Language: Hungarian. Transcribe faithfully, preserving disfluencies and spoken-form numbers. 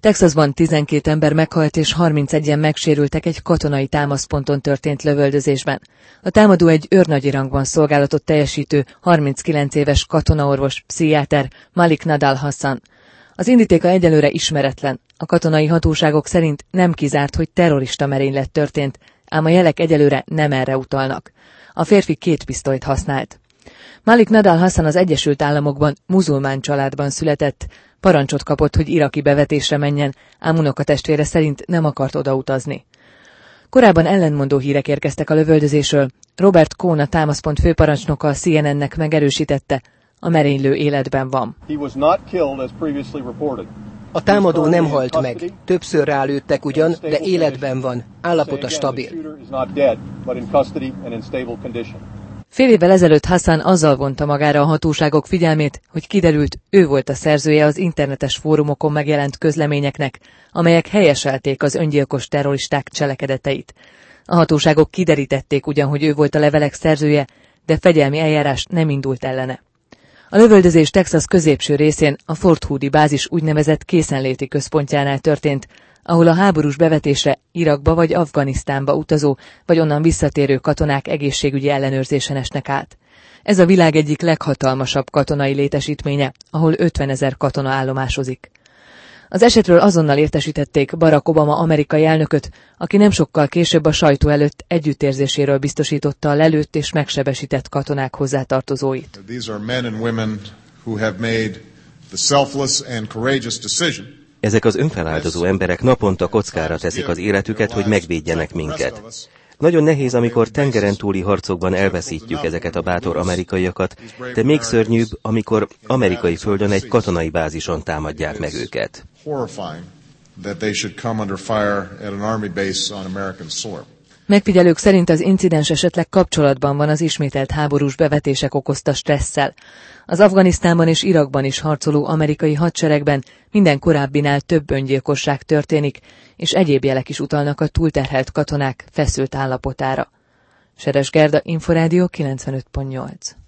Texasban tizenkét ember meghalt és harmincegyen megsérültek egy katonai támaszponton történt lövöldözésben. A támadó egy őrnagyi rangban szolgálatot teljesítő harminckilenc éves katonaorvos, pszichiáter Malik Nadal Hassan. Az indítéka egyelőre ismeretlen. A katonai hatóságok szerint nem kizárt, hogy terrorista merénylet történt, ám a jelek egyelőre nem erre utalnak. A férfi két pisztolyt használt. Malik Nadal Hassan az Egyesült Államokban muzulmán családban született, parancsot kapott, hogy iraki bevetésre menjen, ám unokatestvére szerint nem akart odautazni. Korábban ellentmondó hírek érkeztek a lövöldözésről. Robert Cohn, a támaszpont főparancsnoka a C N N-nek megerősítette, a merénylő életben van. A támadó nem halt meg, többször rálőttek ugyan, de életben van, állapota stabil. Fél évvel ezelőtt Hassan azzal vonta magára a hatóságok figyelmét, hogy kiderült, ő volt a szerzője az internetes fórumokon megjelent közleményeknek, amelyek helyeselték az öngyilkos terroristák cselekedeteit. A hatóságok kiderítették ugyan, hogy ő volt a levelek szerzője, de fegyelmi eljárás nem indult ellene. A lövöldözés Texas középső részén, a Fort Hood-i bázis úgynevezett készenléti központjánál történt, ahol a háborús bevetésre Irakba vagy Afganisztánba utazó, vagy onnan visszatérő katonák egészségügyi ellenőrzésen esnek át. Ez a világ egyik leghatalmasabb katonai létesítménye, ahol ötvenezer katona állomásozik. Az esetről azonnal értesítették Barack Obama amerikai elnököt, aki nem sokkal később a sajtó előtt együttérzéséről biztosította a lelőtt és megsebesített katonák hozzátartozóit. Ezek az önfeláldozó emberek naponta kockára teszik az életüket, hogy megvédjenek minket. Nagyon nehéz, amikor tengeren túli harcokban elveszítjük ezeket a bátor amerikaiakat, de még szörnyűbb, amikor amerikai földön egy katonai bázison támadják meg őket. Megfigyelők szerint az incidens esetleg kapcsolatban van az ismételt háborús bevetések okozta stresszel. Az Afganisztánban és Irakban is harcoló amerikai hadseregben minden korábbinál több öngyilkosság történik, és egyéb jelek is utalnak a túlterhelt katonák feszült állapotára. Seres Gerda, Inforádió kilencvenöt pont nyolc.